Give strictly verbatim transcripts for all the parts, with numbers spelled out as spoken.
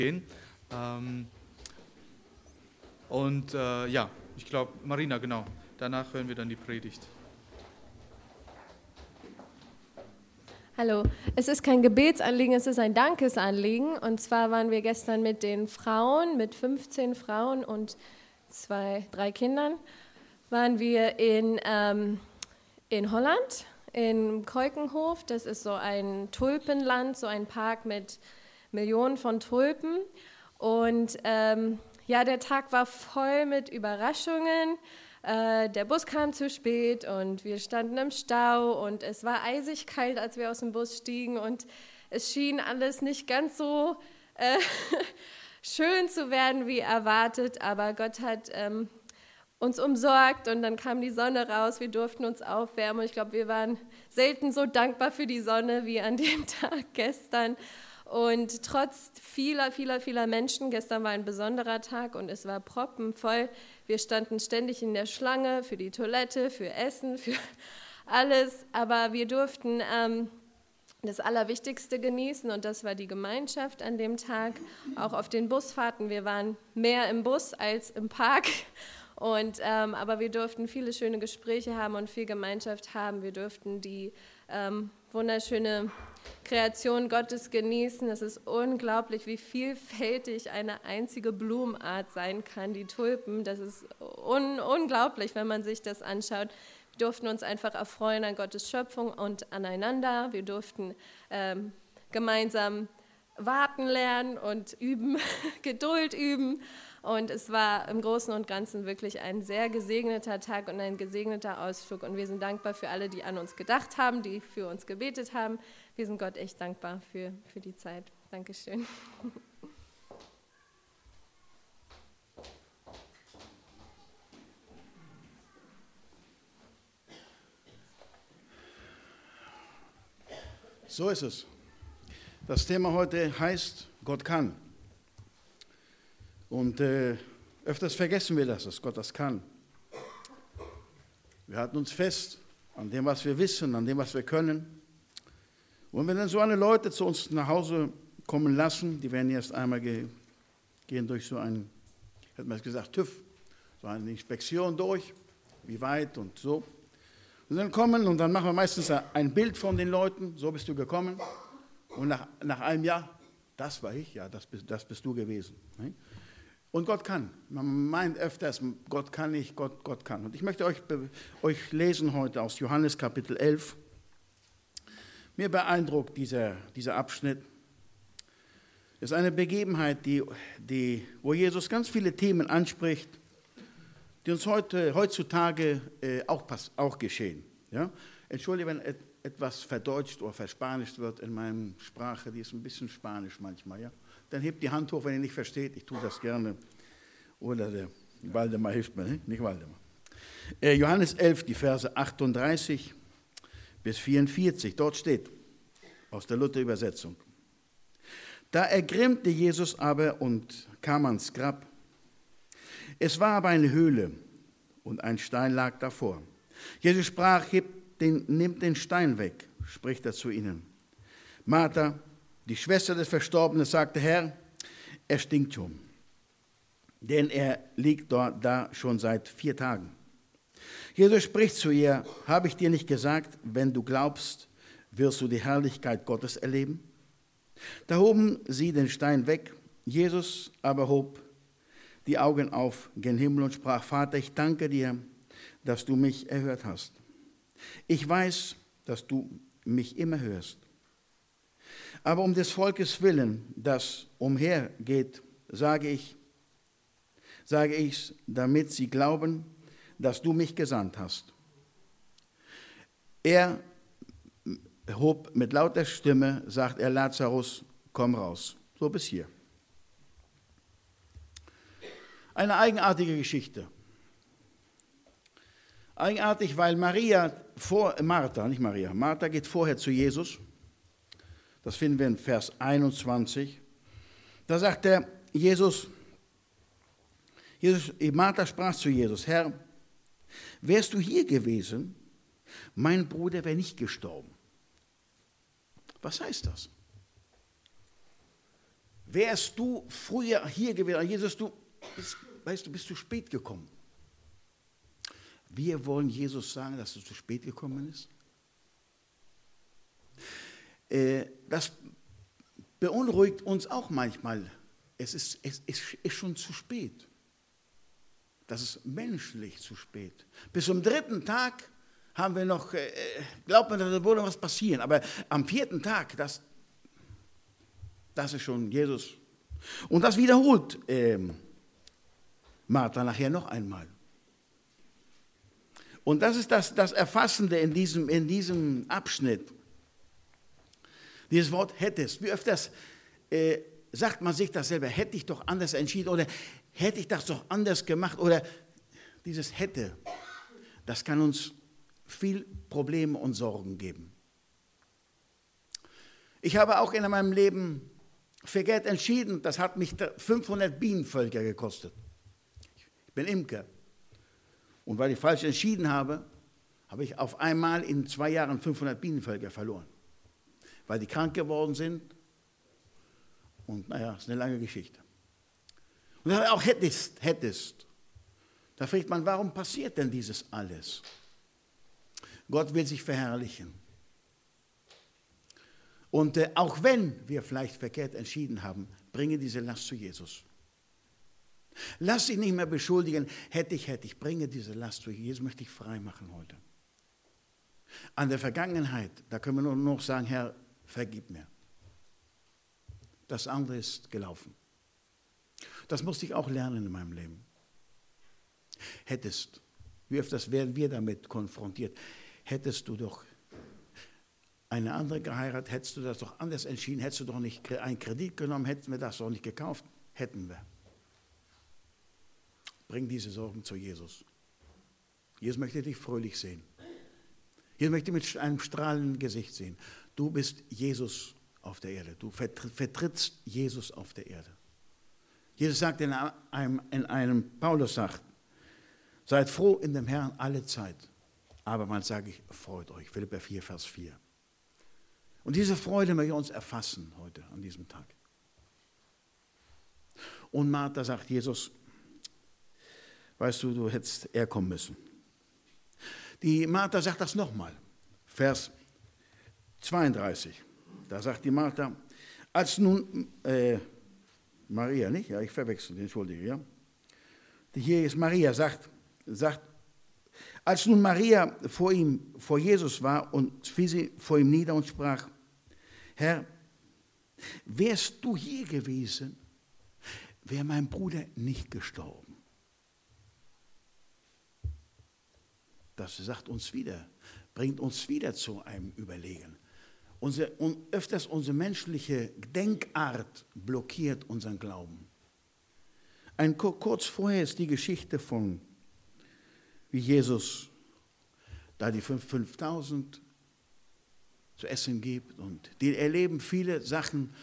gehen. Ähm, und äh, ja, ich glaube, Marina, genau, danach hören wir dann die Predigt. Hallo, es ist kein Gebetsanliegen, es ist ein Dankesanliegen. Und zwar waren wir gestern mit den Frauen, mit fünfzehn Frauen und zwei, drei Kindern, waren wir in, ähm, in Holland, in Keukenhof. Das ist so ein Tulpenland, so ein Park mit Millionen von Tulpen. Und ähm, ja, der Tag war voll mit Überraschungen. Äh, der Bus kam zu spät und wir standen im Stau und es war eisig kalt, als wir aus dem Bus stiegen und es schien alles nicht ganz so äh, schön zu werden wie erwartet, aber Gott hat ähm, uns umsorgt und dann kam die Sonne raus, wir durften uns aufwärmen und ich glaube, wir waren selten so dankbar für die Sonne wie an dem Tag gestern. Und trotz vieler, vieler, vieler Menschen, gestern war ein besonderer Tag und es war proppenvoll. Wir standen ständig in der Schlange für die Toilette, für Essen, für alles. Aber wir durften ähm, das Allerwichtigste genießen und das war die Gemeinschaft an dem Tag. Auch auf den Busfahrten, wir waren mehr im Bus als im Park. Und, ähm, aber wir durften viele schöne Gespräche haben und viel Gemeinschaft haben. Wir durften die ähm, wunderschöne Kreation Gottes genießen. Es ist unglaublich, wie vielfältig eine einzige Blumenart sein kann, die Tulpen. Das ist un- unglaublich, wenn man sich das anschaut. Wir durften uns einfach erfreuen an Gottes Schöpfung und aneinander. Wir durften ähm, gemeinsam warten lernen und üben, Geduld üben. Und es war im Großen und Ganzen wirklich ein sehr gesegneter Tag und ein gesegneter Ausflug. Und wir sind dankbar für alle, die an uns gedacht haben, die für uns gebetet haben. Wir sind Gott echt dankbar für, für die Zeit. Dankeschön. So ist es. Das Thema heute heißt, Gott kann. Und äh, öfters vergessen wir das, dass Gott das kann. Wir halten uns fest an dem, was wir wissen, an dem, was wir können. Und wenn dann so eine Leute zu uns nach Hause kommen lassen, die werden erst einmal ge- gehen durch so einen, hätte man gesagt, TÜV, so eine Inspektion durch, wie weit und so. Und dann kommen und dann machen wir meistens ein Bild von den Leuten, so bist du gekommen. Und nach, nach einem Jahr, das war ich, ja, das bist, das bist du gewesen. Ne? Und Gott kann. Man meint öfters, Gott kann nicht, Gott, Gott kann. Und ich möchte euch, euch lesen heute aus Johannes Kapitel elf. Mir beeindruckt dieser, dieser Abschnitt. Es ist eine Begebenheit, die, die, wo Jesus ganz viele Themen anspricht, die uns heute, heutzutage äh, auch, pass, auch geschehen. Ja? Entschuldige, wenn et, etwas verdeutscht oder verspanischt wird in meiner Sprache, die ist ein bisschen spanisch manchmal. Ja? Dann hebt die Hand hoch, wenn ihr nicht versteht. Ich tue das gerne. Oder der Waldemar hilft mir, nicht Waldemar. Äh, Johannes elf, die Verse achtunddreißig bis vierundvierzig. Dort steht, aus der Luther-Übersetzung. Da ergrimmte Jesus aber und kam ans Grab. Es war aber eine Höhle und ein Stein lag davor. Jesus sprach, hebt den, nimmt den Stein weg, spricht er zu ihnen. Martha, die Schwester des Verstorbenen, sagte, Herr, er stinkt schon, denn er liegt dort da schon seit vier Tagen. Jesus spricht zu ihr, habe ich dir nicht gesagt, wenn du glaubst, wirst du die Herrlichkeit Gottes erleben? Da hoben sie den Stein weg, Jesus aber hob die Augen auf gen Himmel und sprach, Vater, ich danke dir, dass du mich erhört hast. Ich weiß, dass du mich immer hörst. Aber um des Volkes willen, das umhergeht, sage ich, sage ich's, damit sie glauben, dass du mich gesandt hast. Er hob mit lauter Stimme, sagt er, Lazarus, komm raus. So bis hier. Eine eigenartige Geschichte. Eigenartig, weil Maria vor, Martha, nicht Maria, Martha geht vorher zu Jesus. Das finden wir in Vers einundzwanzig. Da sagt er, Jesus, Jesus, Martha sprach zu Jesus, Herr, wärst du hier gewesen, mein Bruder wäre nicht gestorben. Was heißt das? wärst du früher hier gewesen, Jesus, du bist, weißt du, bist zu spät gekommen. Wir wollen Jesus sagen, dass er zu spät gekommen ist. Äh, das beunruhigt uns auch manchmal. Es ist, es ist schon zu spät. Das ist menschlich zu spät. Bis zum dritten Tag haben wir noch, äh, glaubt man, da würde was passieren. Aber am vierten Tag, das, das ist schon Jesus. Und das wiederholt äh, Martha nachher noch einmal. Und das ist das, das Erfassende in diesem, in diesem Abschnitt. Dieses Wort hättest. Wie öfters äh, sagt man sich das selber, hätte ich doch anders entschieden oder hätte ich das doch anders gemacht oder dieses hätte, das kann uns viel Probleme und Sorgen geben. Ich habe auch in meinem Leben verkehrt entschieden, das hat mich fünfhundert Bienenvölker gekostet. Ich bin Imker. Und weil ich falsch entschieden habe, habe ich auf einmal in zwei Jahren fünfhundert Bienenvölker verloren. Weil die krank geworden sind. Und naja, ist eine lange Geschichte. Und dann auch hättest, hättest. Da fragt man, warum passiert denn dieses alles? Gott will sich verherrlichen. Und äh, auch wenn wir vielleicht verkehrt entschieden haben, bringe diese Last zu Jesus. Lass dich nicht mehr beschuldigen, hätte ich, hätte ich, bringe diese Last zu Jesus, möchte ich frei machen heute. An der Vergangenheit, da können wir nur noch sagen, Herr, vergib mir. Das andere ist gelaufen. Das musste ich auch lernen in meinem Leben. Hättest, wie öfters werden wir damit konfrontiert, hättest du doch eine andere geheiratet, hättest du das doch anders entschieden, hättest du doch nicht einen Kredit genommen, hätten wir das doch nicht gekauft, hätten wir. Bring diese Sorgen zu Jesus. Jesus möchte dich fröhlich sehen. Jesus möchte dich mit einem strahlenden Gesicht sehen. Du bist Jesus auf der Erde. Du vertrittst Jesus auf der Erde. Jesus sagt in einem, in einem Paulus sagt, seid froh in dem Herrn alle Zeit. Aber man sage ich, freut euch. Philipper vier, Vers vier. Und diese Freude möchte uns erfassen heute an diesem Tag. Und Martha sagt, Jesus, weißt du, du hättest eher kommen müssen. Die Martha sagt das nochmal. Vers zweiunddreißig. Da sagt die Martha, als nun, äh, Maria, nicht? Ja, ich verwechsel, entschuldige, ja. Hier ist Maria, sagt, sagt, als nun Maria vor ihm, vor Jesus war und fiel sie vor ihm nieder und sprach, Herr, wärst du hier gewesen, wäre mein Bruder nicht gestorben. Das sagt uns wieder, bringt uns wieder zu einem Überlegen. Unsere, und öfters unsere menschliche Denkart blockiert unseren Glauben. Ein, kurz vorher ist die Geschichte von, wie Jesus da die fünftausend zu essen gibt und die erleben viele Sachen.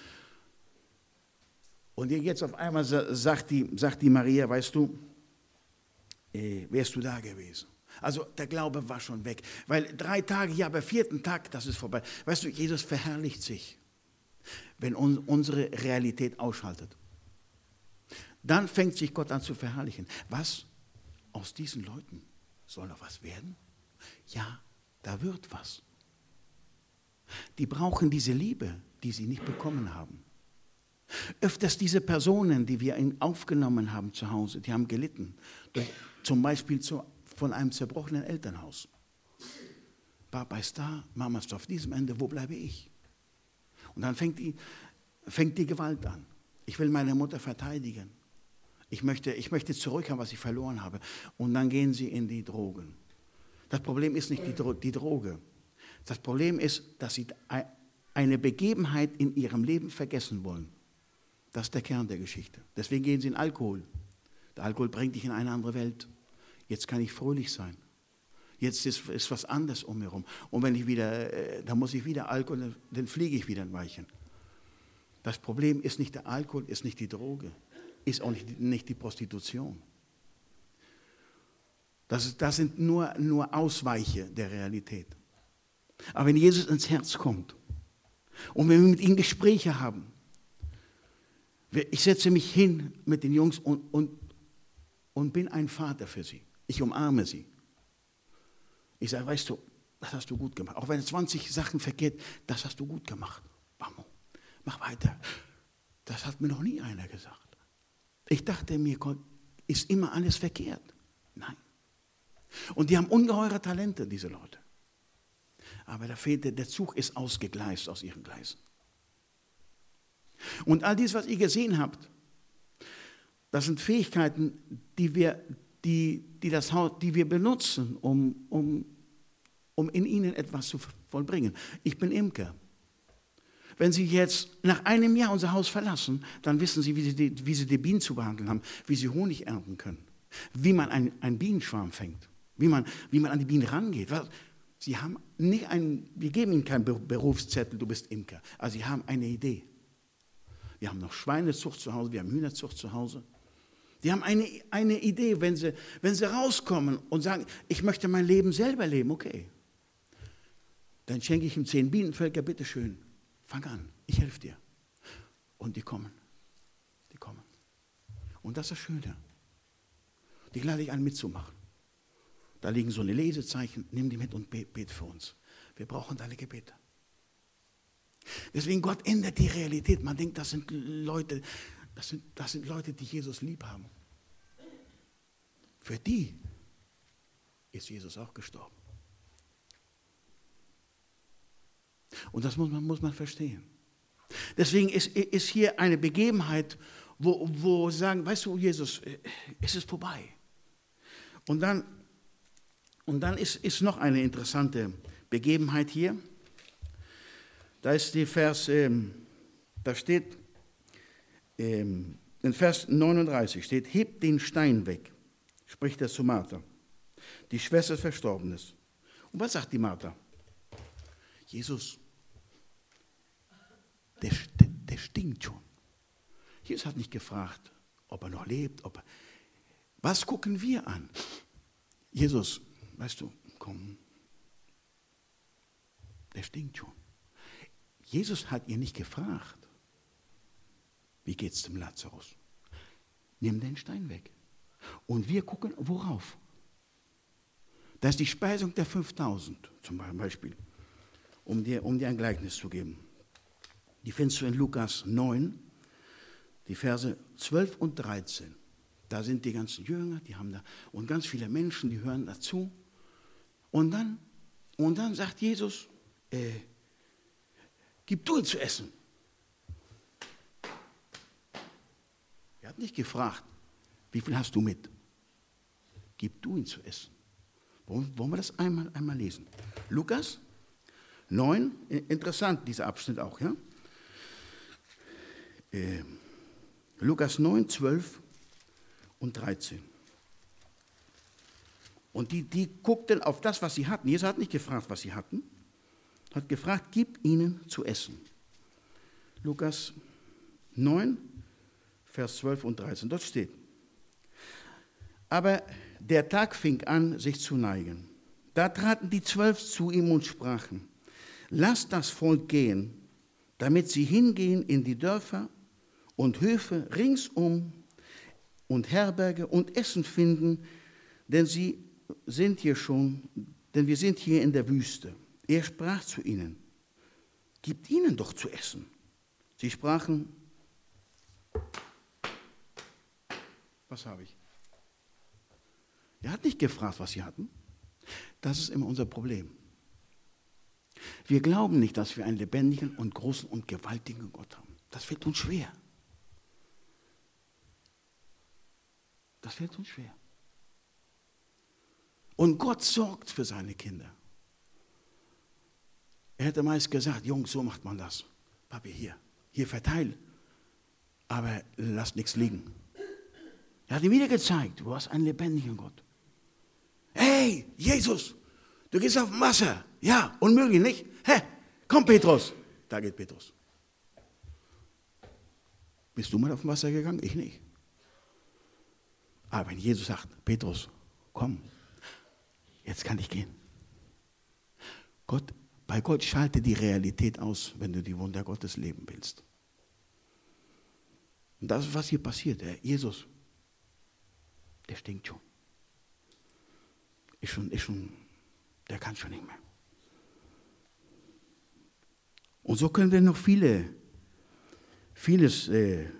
Und jetzt auf einmal sagt die, sagt die Maria, weißt du, äh, wärst du da gewesen? Also der Glaube war schon weg, weil drei Tage, ja, aber vierten Tag, das ist vorbei. Weißt du, Jesus verherrlicht sich, wenn un, unsere Realität ausschaltet. Dann fängt sich Gott an zu verherrlichen. Was? Aus diesen Leuten soll noch was werden? Ja, da wird was. Die brauchen diese Liebe, die sie nicht bekommen haben. Öfters diese Personen, die wir aufgenommen haben zu Hause, die haben gelitten. Durch, zum Beispiel zu, von einem zerbrochenen Elternhaus. Papa ist da, Mama ist auf diesem Ende, wo bleibe ich? Und dann fängt die, fängt die Gewalt an. Ich will meine Mutter verteidigen. Ich möchte, ich möchte zurückhaben, was ich verloren habe. Und dann gehen sie in die Drogen. Das Problem ist nicht die, Dro- die Droge. Das Problem ist, dass sie eine Begebenheit in ihrem Leben vergessen wollen. Das ist der Kern der Geschichte. Deswegen gehen sie in Alkohol. Der Alkohol bringt dich in eine andere Welt. Jetzt kann ich fröhlich sein. Jetzt ist, ist was anderes um mich herum. Und wenn ich wieder, äh, dann muss ich wieder Alkohol, dann, dann fliege ich wieder ein Weilchen. Das Problem ist nicht der Alkohol, ist nicht die Droge, ist auch nicht, nicht die Prostitution. Das, ist, das sind nur, nur Ausweiche der Realität. Aber wenn Jesus ins Herz kommt und wenn wir mit ihm Gespräche haben, Ich setze mich hin mit den Jungs und, und, und bin ein Vater für sie. Ich umarme sie. Ich sage, weißt du, das hast du gut gemacht. Auch wenn zwanzig Sachen verkehrt, das hast du gut gemacht. Mama, mach weiter. Das hat mir noch nie einer gesagt. Ich dachte mir, Gott, ist immer alles verkehrt. Nein. Und die haben ungeheure Talente, diese Leute. Aber da fehlte, der Zug ist ausgegleist aus ihren Gleisen. Und all dies, was ihr gesehen habt, das sind Fähigkeiten, die wir, die, die das Haus, die wir benutzen, um, um, um in ihnen etwas zu vollbringen. Ich bin Imker. Wenn Sie jetzt nach einem Jahr unser Haus verlassen, dann wissen Sie, wie Sie die, wie Sie die Bienen zu behandeln haben, wie Sie Honig ernten können, wie man einen, einen Bienenschwarm fängt, wie man, wie man an die Bienen rangeht. Sie haben nicht einen, wir geben Ihnen keinen Berufszettel, du bist Imker. Also Sie haben eine Idee. Wir haben noch Schweinezucht zu Hause, wir haben Hühnerzucht zu Hause. Die haben eine, eine Idee, wenn sie, wenn sie rauskommen und sagen, ich möchte mein Leben selber leben, okay. Dann schenke ich ihm zehn Bienenvölker, bitteschön, fang an, ich helfe dir. Und die kommen, die kommen. Und das ist das Schöne. Die lade ich an, mitzumachen. Da liegen so eine Lesezeichen, nimm die mit und bet, bet für uns. Wir brauchen deine Gebete. Deswegen, Gott ändert die Realität. Man denkt, das sind Leute, das sind, das sind Leute, die Jesus lieb haben. Für die ist Jesus auch gestorben. Und das muss man, muss man verstehen. Deswegen ist, ist hier eine Begebenheit, wo, wo sagen, weißt du, Jesus, es ist vorbei. Und dann, und dann ist, ist noch eine interessante Begebenheit hier. Da ist die Vers, ähm, da steht, ähm, in Vers neununddreißig steht, hebt den Stein weg, spricht er zu Martha. Die Schwester ist verstorben ist. Und was sagt die Martha? Jesus, der, der, der stinkt schon. Jesus hat nicht gefragt, ob er noch lebt. Ob er, was gucken wir an? Jesus, weißt du, komm, der stinkt schon. Jesus hat ihr nicht gefragt, wie geht es dem Lazarus? Nimm den Stein weg. Und wir gucken, worauf? Das ist die Speisung der fünftausend zum Beispiel, um dir, um dir ein Gleichnis zu geben. Die findest du in Lukas neun, die Verse zwölf und dreizehn. Da sind die ganzen Jünger, die haben da, und ganz viele Menschen, die hören dazu. Und dann, und dann sagt Jesus, äh, gib du ihn zu essen. Er hat nicht gefragt, wie viel hast du mit? Gib du ihn zu essen. Wollen, wollen wir das einmal, einmal lesen? Lukas neun, interessant dieser Abschnitt auch, ja? Äh, Lukas neun, zwölf und dreizehn. Und die, die guckten auf das, was sie hatten. Jesus hat nicht gefragt, was sie hatten. Hat gefragt, gib ihnen zu essen. Lukas neun, Vers zwölf und dreizehn. Dort steht, aber der Tag fing an, sich zu neigen. Da traten die Zwölf zu ihm und sprachen, lasst das Volk gehen, damit sie hingehen in die Dörfer und Höfe ringsum und Herberge und Essen finden, denn sie sind hier schon, denn wir sind hier in der Wüste. Er sprach zu ihnen, gebt ihnen doch zu essen. Sie sprachen, was habe ich? Er hat nicht gefragt, was sie hatten. Das ist immer unser Problem. Wir glauben nicht, dass wir einen lebendigen und großen und gewaltigen Gott haben. Das fällt uns schwer. Das fällt uns schwer. Und Gott sorgt für seine Kinder. Er hätte meist gesagt, Jungs, so macht man das. Papi, hier, hier verteil, aber lasst nichts liegen. Er hat ihm wieder gezeigt, du hast einen lebendigen Gott. Hey, Jesus, du gehst auf dem Wasser. Ja, unmöglich, nicht? Hä? Komm, Petrus. Da geht Petrus. Bist du mal auf dem Wasser gegangen? Ich nicht. Aber wenn Jesus sagt, Petrus, komm, jetzt kann ich gehen. Gott, bei Gott schalte die Realität aus, wenn du die Wunder Gottes leben willst. Und das ist, was hier passiert. Der Jesus, der stinkt schon. Ist schon, ist schon, der kann schon nicht mehr. Und so können wir noch viele, vieles äh,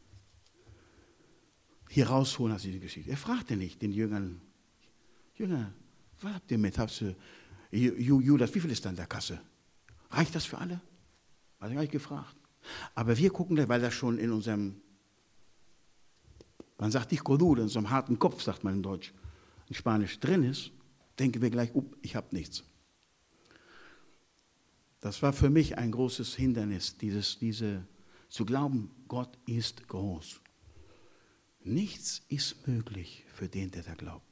hier rausholen aus dieser Geschichte. Er fragte nicht den Jüngern, Jünger, was habt ihr mit? Habt ihr, Judas, wie viel ist da in der Kasse? Reicht das für alle? Hat er gar nicht gefragt. Aber wir gucken, weil das schon in unserem, man sagt nicht Codul, in unserem harten Kopf, sagt man in Deutsch, in Spanisch drin ist, denken wir gleich, up, ich habe nichts. Das war für mich ein großes Hindernis, dieses, diese, zu glauben, Gott ist groß. Nichts ist möglich für den, der da glaubt.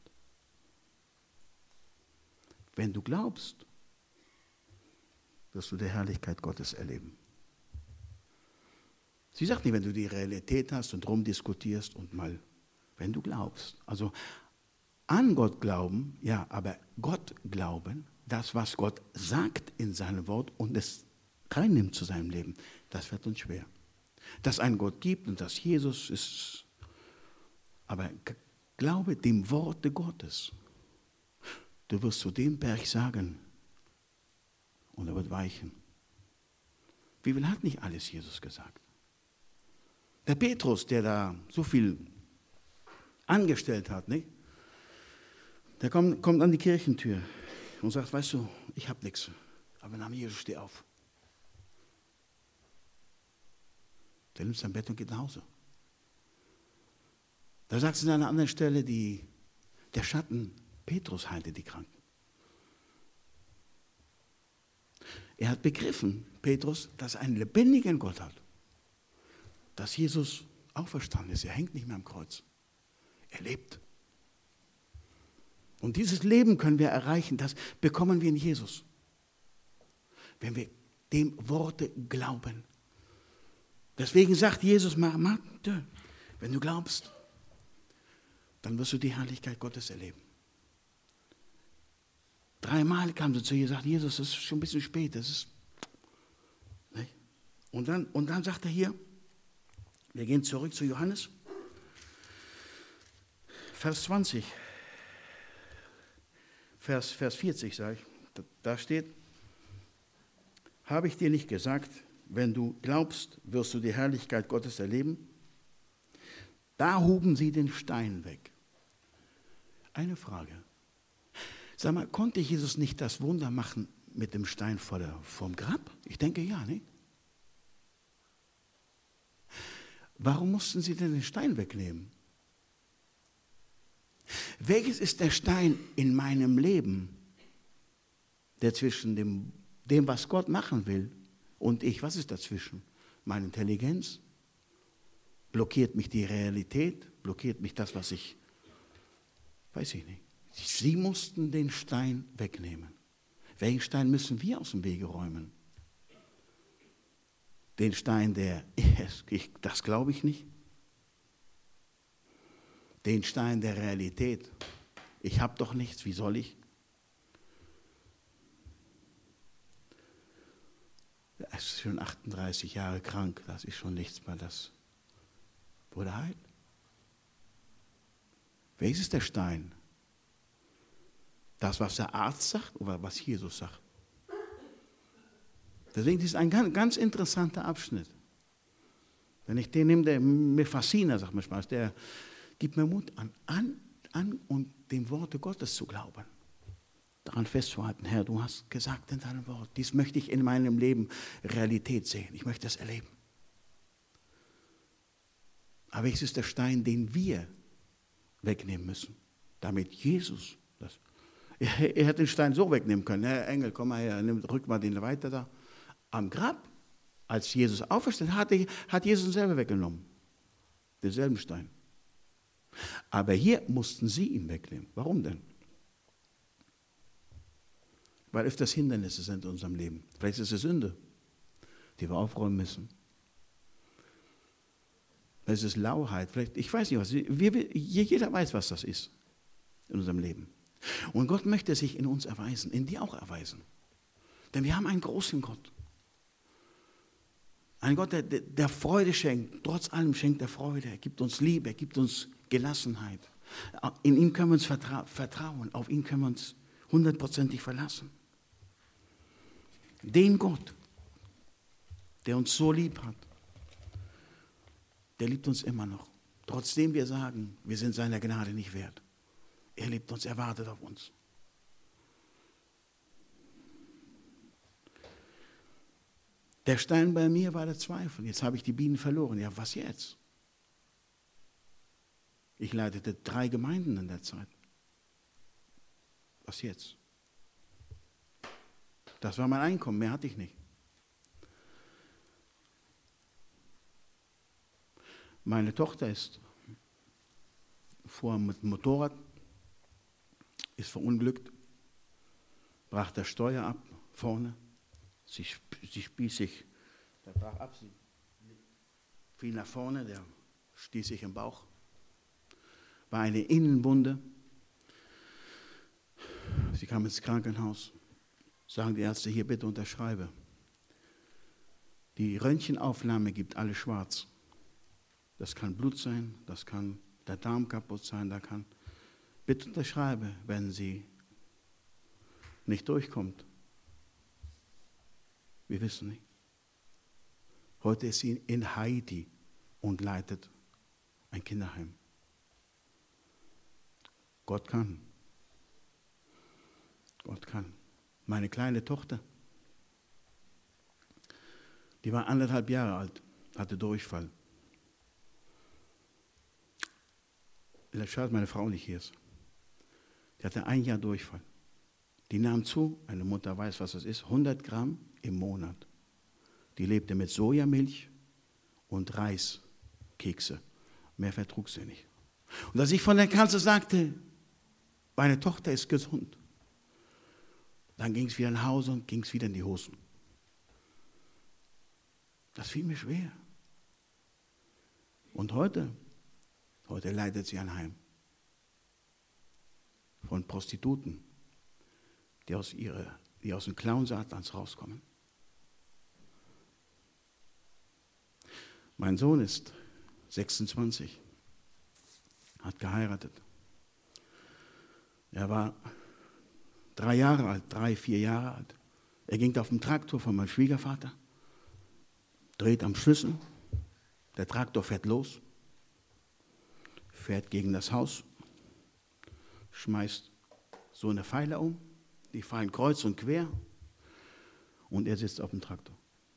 Wenn du glaubst, wirst du die Herrlichkeit Gottes erleben. Sie sagt nicht, wenn du die Realität hast und rumdiskutierst und mal, wenn du glaubst. Also an Gott glauben, ja, aber Gott glauben, das, was Gott sagt in seinem Wort und es reinnimmt zu seinem Leben, das wird uns schwer. Dass ein Gott gibt und dass Jesus ist, aber glaube dem Worte Gottes. Du wirst zu dem Berg sagen und er wird weichen. Wie viel hat nicht alles Jesus gesagt? Der Petrus, der da so viel angestellt hat, nicht? Der kommt, kommt an die Kirchentür und sagt, weißt du, ich habe nichts, aber im Namen Jesus, steh auf. Der nimmt sein Bett und geht nach Hause. Da sagt es an einer anderen Stelle, die, der Schatten Petrus heilte die Kranken. Er hat begriffen, Petrus, dass er einen lebendigen Gott hat. Dass Jesus auferstanden ist. Er hängt nicht mehr am Kreuz. Er lebt. Und dieses Leben können wir erreichen, das bekommen wir in Jesus. Wenn wir dem Worte glauben. Deswegen sagt Jesus, wenn du glaubst, dann wirst du die Herrlichkeit Gottes erleben. Dreimal kam sie zu ihr und sagte, Jesus, das ist schon ein bisschen spät. Das ist, nicht? Und, dann, und dann sagt er hier, wir gehen zurück zu Johannes, Vers zwanzig, Vers, Vers vierzig, sage ich, da, da steht, habe ich dir nicht gesagt, wenn du glaubst, wirst du die Herrlichkeit Gottes erleben? Da huben sie den Stein weg. Eine Frage. Sag mal, konnte Jesus nicht das Wunder machen mit dem Stein vor der, vorm Grab? Ich denke ja, nicht? Warum mussten sie denn den Stein wegnehmen? Welches ist der Stein in meinem Leben, der zwischen dem, dem, was Gott machen will, und ich, was ist dazwischen? Meine Intelligenz? Blockiert mich die Realität? Blockiert mich das, was ich, weiß ich nicht. Sie mussten den Stein wegnehmen. Welchen Stein müssen wir aus dem Wege räumen? Den Stein, der, ich, das glaube ich nicht. Den Stein der Realität. Ich habe doch nichts, wie soll ich? Er ist schon achtunddreißig Jahre krank, das ist schon nichts mehr, das wurde heilt. Welches ist der Stein? Das, was der Arzt sagt oder was Jesus sagt? Deswegen ist es ein ganz, ganz interessanter Abschnitt. Wenn ich den nehme, der mir fasziniert, sagt man Spaß, der gibt mir Mut an, an, an und dem Worte Gottes zu glauben. Daran festzuhalten, Herr, du hast gesagt in deinem Wort, dies möchte ich in meinem Leben Realität sehen. Ich möchte das erleben. Aber es ist der Stein, den wir wegnehmen müssen, damit Jesus das. Er, er hätte den Stein so wegnehmen können. Herr Engel, komm mal her, nimm, rück mal den weiter da. Am Grab, als Jesus auferstand, hat, hat Jesus ihn selber weggenommen. Denselben Stein. Aber hier mussten sie ihn wegnehmen. Warum denn? Weil öfters Hindernisse sind in unserem Leben. Vielleicht ist es Sünde, die wir aufräumen müssen. Vielleicht ist es Lauheit. Vielleicht, ich weiß nicht was. Wir, wir, jeder weiß, was das ist in unserem Leben. Und Gott möchte sich in uns erweisen, in dir auch erweisen. Denn wir haben einen großen Gott. Ein Gott, der, der Freude schenkt. Trotz allem schenkt er Freude. Er gibt uns Liebe, er gibt uns Gelassenheit. In ihm können wir uns vertra- vertrauen. Auf ihn können wir uns hundertprozentig verlassen. Den Gott, der uns so lieb hat, der liebt uns immer noch. Trotzdem wir sagen, wir sind seiner Gnade nicht wert. Er liebt uns, er wartet auf uns. Der Stein bei mir war der Zweifel. Jetzt habe ich die Bienen verloren. Ja, was jetzt? Ich leitete drei Gemeinden in der Zeit. Was jetzt? Das war mein Einkommen, mehr hatte ich nicht. Meine Tochter ist fuhr mit dem Motorrad, ist verunglückt, brach der Steuer ab, vorne. Sie, sie spieß sich, der brach ab, sie fiel nach vorne, der stieß sich im Bauch. War eine Innenwunde. Sie kam ins Krankenhaus. Sagen die Ärzte, hier bitte unterschreibe. Die Röntgenaufnahme gibt alles schwarz. Das kann Blut sein, das kann der Darm kaputt sein, da kann. Bitte unterschreibe, wenn sie nicht durchkommt. Wir wissen nicht. Heute ist sie in Haiti und leitet ein Kinderheim. Gott kann. Gott kann. Meine kleine Tochter, die war anderthalb Jahre alt, hatte Durchfall. Schade, dass meine Frau nicht hier ist. Die hatte ein Jahr Durchfall. Die nahm zu, eine Mutter weiß, was das ist, hundert Gramm im Monat. Die lebte mit Sojamilch und Reiskekse. Mehr vertrug sie nicht. Und als ich von der Kanzel sagte, meine Tochter ist gesund, dann ging es wieder nach Hause und ging es wieder in die Hosen. Das fiel mir schwer. Und heute, heute leitet sie ein Heim von Prostituten, die aus, ihre, die aus dem Klauen Satans rauskommen. Mein Sohn ist sechsundzwanzig, hat geheiratet. Er war drei Jahre alt, drei, vier Jahre alt. Er ging auf dem Traktor von meinem Schwiegervater, dreht am Schlüssel, der Traktor fährt los, fährt gegen das Haus, schmeißt so eine Pfeile um, die fallen kreuz und quer und er sitzt auf dem Traktor.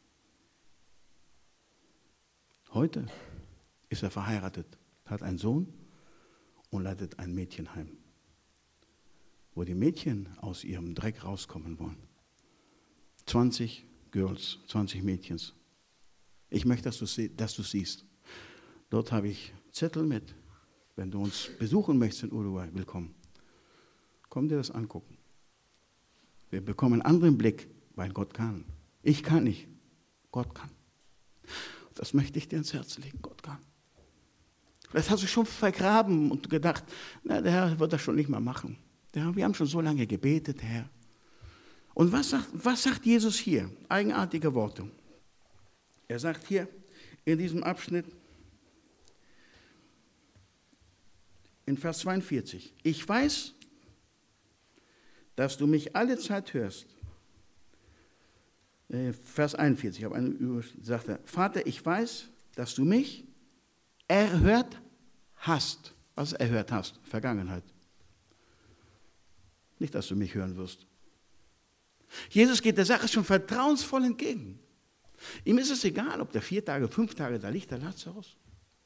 Heute ist er verheiratet, hat einen Sohn und leitet ein Mädchenheim, wo die Mädchen aus ihrem Dreck rauskommen wollen. zwanzig Girls, zwanzig Mädchens. Ich möchte, dass du, dass du siehst. Dort habe ich Zettel mit. Wenn du uns besuchen möchtest in Uruguay, willkommen. Komm dir das angucken. Wir bekommen einen anderen Blick, weil Gott kann. Ich kann nicht. Gott kann. Das möchte ich dir ins Herz legen. Gott kann. Vielleicht hast du schon vergraben und gedacht, na, der Herr wird das schon nicht mehr machen. Ja, wir haben schon so lange gebetet, Herr. Und was sagt, was sagt Jesus hier? Eigenartige Worte. Er sagt hier in diesem Abschnitt, in Vers zweiundvierzig, ich weiß, dass du mich alle Zeit hörst. Vers einundvierzig, ich habe eine, sagt er, Vater, ich weiß, dass du mich erhört hast. Was erhört hast? Vergangenheit. Nicht, dass du mich hören wirst. Jesus geht der Sache schon vertrauensvoll entgegen. Ihm ist es egal, ob der vier Tage, fünf Tage da liegt, der Lazarus.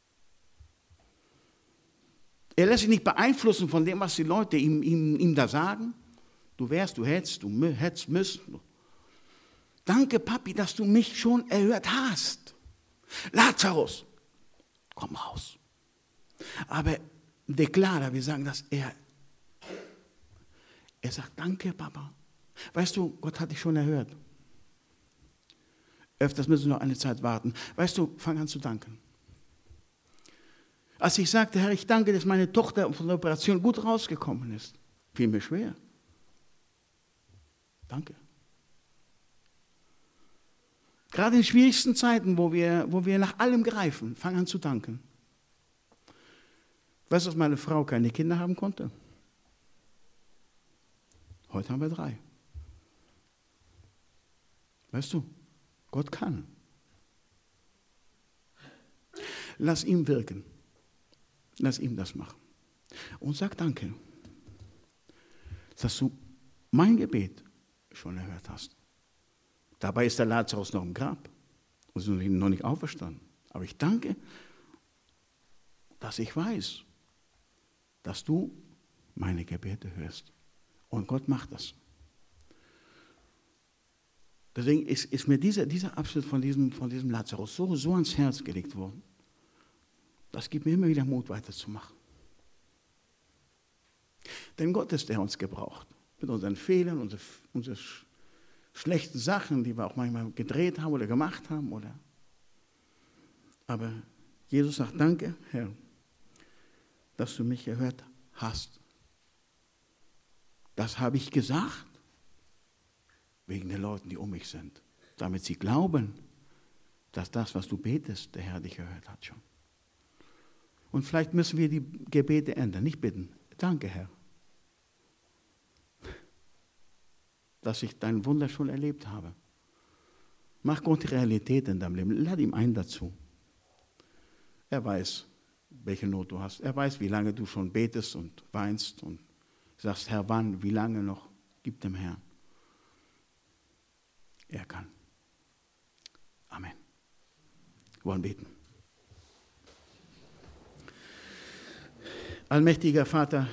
Er lässt sich nicht beeinflussen von dem, was die Leute ihm, ihm, ihm da sagen. Du wärst, du hättest, du hättest, müsst. Danke, Papi, dass du mich schon erhört hast. Lazarus, komm raus. Aber Deklara, wir sagen das, er, er sagt, danke, Papa. Weißt du, Gott hat dich schon erhört. Öfters müssen wir noch eine Zeit warten. Weißt du, fang an zu danken. Als ich sagte, Herr, ich danke, dass meine Tochter von der Operation gut rausgekommen ist, fiel mir schwer. Danke. Gerade in schwierigsten Zeiten, wo wir, wo wir nach allem greifen, fang an zu danken. Weißt du, dass meine Frau keine Kinder haben konnte? Heute haben wir drei. Weißt du, Gott kann. Lass ihn wirken. Lass ihm das machen. Und sag Danke, dass du mein Gebet schon erhört hast. Dabei ist der Lazarus noch im Grab und ist noch nicht auferstanden. Aber ich danke, dass ich weiß, dass du meine Gebete hörst. Und Gott macht das. Deswegen ist, ist mir dieser, dieser Abschnitt von diesem, von diesem Lazarus so, so ans Herz gelegt worden. Das gibt mir immer wieder Mut, weiterzumachen. Denn Gott ist, der uns gebraucht. Mit unseren Fehlern, unseren unsere schlechten Sachen, die wir auch manchmal gedreht haben oder gemacht haben. Oder. Aber Jesus sagt, danke, Herr, dass du mich gehört hast. Das habe ich gesagt, wegen den Leuten, die um mich sind. Damit sie glauben, dass das, was du betest, der Herr dich gehört hat schon. Und vielleicht müssen wir die Gebete ändern, nicht bitten. Danke, Herr, dass ich dein Wunder schon erlebt habe. Mach Gott die Realität in deinem Leben. Lad ihm ein dazu. Er weiß, welche Not du hast. Er weiß, wie lange du schon betest und weinst und sagst, Herr, wann, wie lange noch? Gib dem Herrn. Er kann. Amen. Wir wollen beten. Allmächtiger Vater,